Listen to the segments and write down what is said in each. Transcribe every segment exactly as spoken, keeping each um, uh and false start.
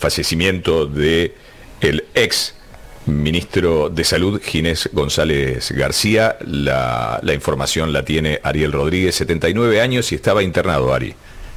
fallecimiento de el ex ministro de Salud, Ginés González García. La, la información la tiene Ariel Rodríguez, setenta y nueve años, y estaba internado, Ari.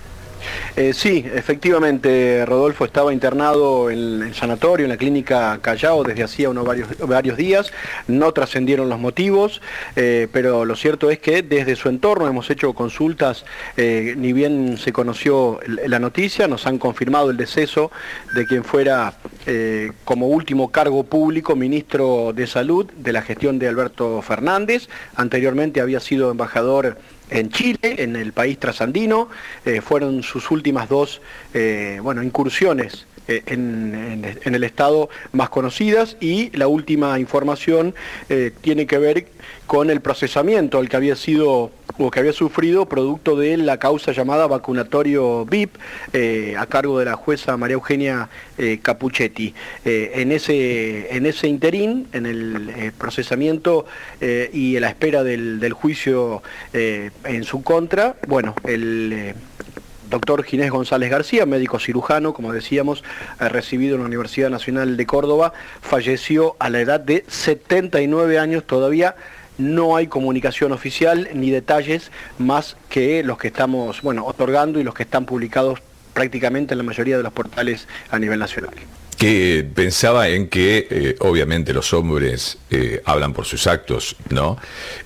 Eh, sí, efectivamente, Rodolfo estaba internado en el sanatorio, en la clínica Callao, desde hacía unos varios, varios días. No trascendieron los motivos, eh, pero lo cierto es que desde su entorno hemos hecho consultas, eh, ni bien se conoció la noticia, nos han confirmado el deceso de quien fuera, eh, como último cargo público, ministro de Salud de la gestión de Alberto Fernández. Anteriormente había sido embajador en Chile, en el país trasandino. Eh, fueron sus últimas dos eh, bueno, incursiones eh, en, en, en el Estado más conocidas, y la última información eh, tiene que ver con el procesamiento al que había sido o que había sufrido producto de la causa llamada vacunatorio V I P, eh, a cargo de la jueza María Eugenia eh, Capuchetti. Eh, en, ese, en ese interín, en el eh, procesamiento eh, y a la espera del, del juicio eh, en su contra, bueno, el eh, doctor Ginés González García, médico cirujano, como decíamos, eh, recibido en la Universidad Nacional de Córdoba, falleció a la edad de setenta y nueve años. Todavía no hay comunicación oficial ni detalles más que los que estamos, bueno, otorgando y los que están publicados prácticamente en la mayoría de los portales a nivel nacional. Que pensaba en que, eh, obviamente, los hombres eh, hablan por sus actos, ¿no?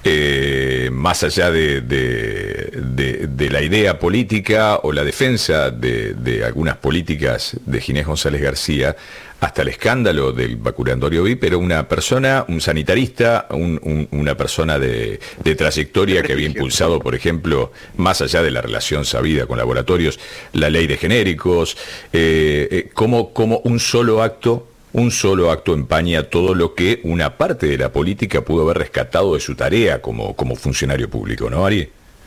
Eh, más allá de, de, de, de la idea política o la defensa de, de algunas políticas de Ginés González García, hasta el escándalo del vacunatorio V I P, era una persona, un sanitarista, un, un, una persona de, de trayectoria que había impulsado, por ejemplo, más allá de la relación sabida con laboratorios, la ley de genéricos, eh, eh, como, como un solo acto, un solo acto empaña todo lo que una parte de la política pudo haber rescatado de su tarea como, como funcionario público, ¿no, Ari?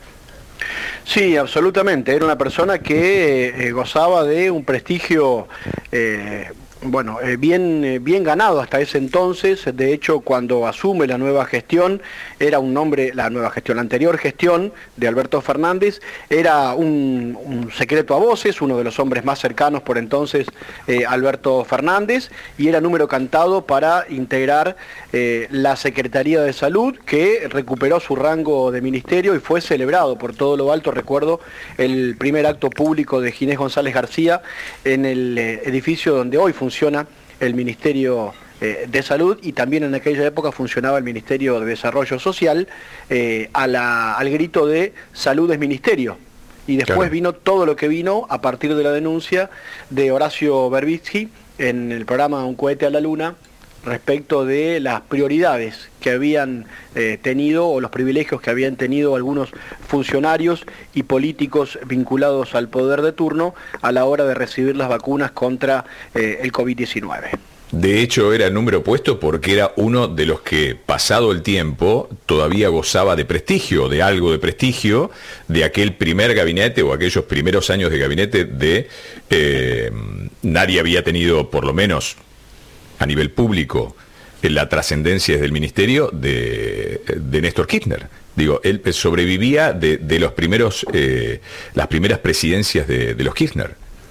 Sí, absolutamente. Era una persona que eh, gozaba de un prestigio eh, bueno, eh, bien, eh, bien ganado hasta ese entonces. De hecho, cuando asume la nueva gestión, era un nombre, la nueva gestión, la anterior gestión de Alberto Fernández, era un, un secreto a voces, uno de los hombres más cercanos por entonces, eh, Alberto Fernández, y era número cantado para integrar eh, la Secretaría de Salud, que recuperó su rango de ministerio y fue celebrado por todo lo alto. Recuerdo el primer acto público de Ginés González García en el eh, edificio donde hoy funciona funciona el Ministerio eh, de Salud, y también en aquella época funcionaba el Ministerio de Desarrollo Social, eh, a la, al grito de Salud es Ministerio. Y después claro. vino todo lo que vino a partir de la denuncia de Horacio Berbitsky en el programa Un cohete a la luna, respecto de las prioridades que habían eh, tenido, o los privilegios que habían tenido algunos funcionarios y políticos vinculados al poder de turno a la hora de recibir las vacunas contra eh, el COVID diecinueve. De hecho, era el número puesto porque era uno de los que, pasado el tiempo, todavía gozaba de prestigio, de algo de prestigio, de aquel primer gabinete o aquellos primeros años de gabinete de... Eh, nadie había tenido, por lo menos a nivel público, en la trascendencia desde el ministerio de, de Néstor Kirchner. Digo, él sobrevivía de, de los primeros, eh, las primeras presidencias de, de los Kirchner.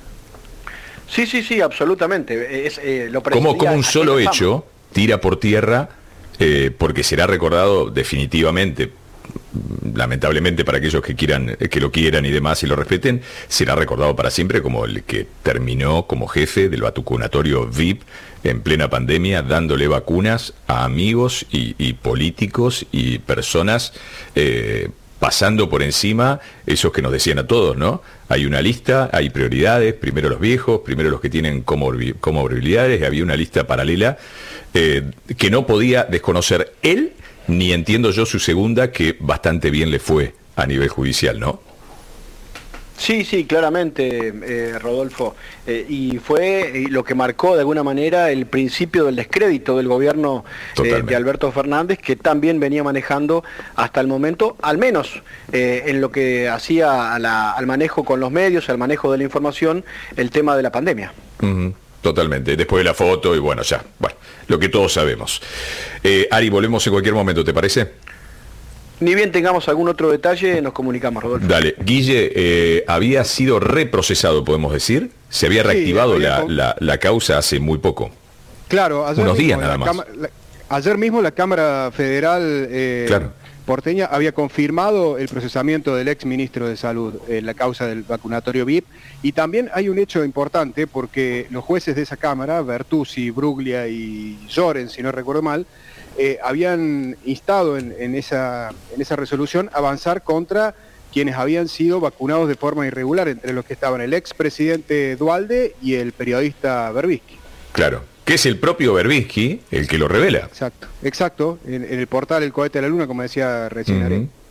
Sí, sí, sí, absolutamente. Es, eh, lo como, como un solo hecho tira por tierra, eh, porque será recordado definitivamente, lamentablemente para aquellos que quieran, que lo quieran y demás y lo respeten, será recordado para siempre como el que terminó como jefe del vacunatorio V I P en plena pandemia, dándole vacunas a amigos y, y políticos y personas, eh, pasando por encima esos que nos decían a todos, ¿no? Hay una lista, hay prioridades, primero los viejos, primero los que tienen comorbilidades, y había una lista paralela eh, que no podía desconocer él, ni entiendo yo su segunda, que bastante bien le fue a nivel judicial, ¿no? Sí, sí, claramente, eh, Rodolfo, eh, y fue eh, lo que marcó de alguna manera el principio del descrédito del gobierno eh, de Alberto Fernández, que también venía manejando hasta el momento, al menos eh, en lo que hacía a la, al manejo con los medios, al manejo de la información, el tema de la pandemia. Uh-huh. Totalmente, después de la foto y bueno, ya, bueno, lo que todos sabemos. Eh, Ari, volvemos en cualquier momento, ¿te parece? Ni bien tengamos algún otro detalle, nos comunicamos, Rodolfo. Dale, Guille, eh, había sido reprocesado, podemos decir. Se había reactivado sí, había... La, la, la causa hace muy poco. Claro, ayer unos días mismo, nada más. La, ayer mismo la Cámara Federal eh, claro. porteña había confirmado el procesamiento del ex ministro de Salud en la causa del vacunatorio V I P, y también hay un hecho importante porque los jueces de esa Cámara, Bertuzzi, Bruglia y Lloren, si no recuerdo mal, Eh, habían instado en, en, esa, en esa resolución avanzar contra quienes habían sido vacunados de forma irregular, entre los que estaban el expresidente Duhalde y el periodista Berbisky. Claro, que es el propio Berbisky el que lo revela. Exacto, exacto, en, en el portal El Cohete de la Luna, como decía recién. Uh-huh.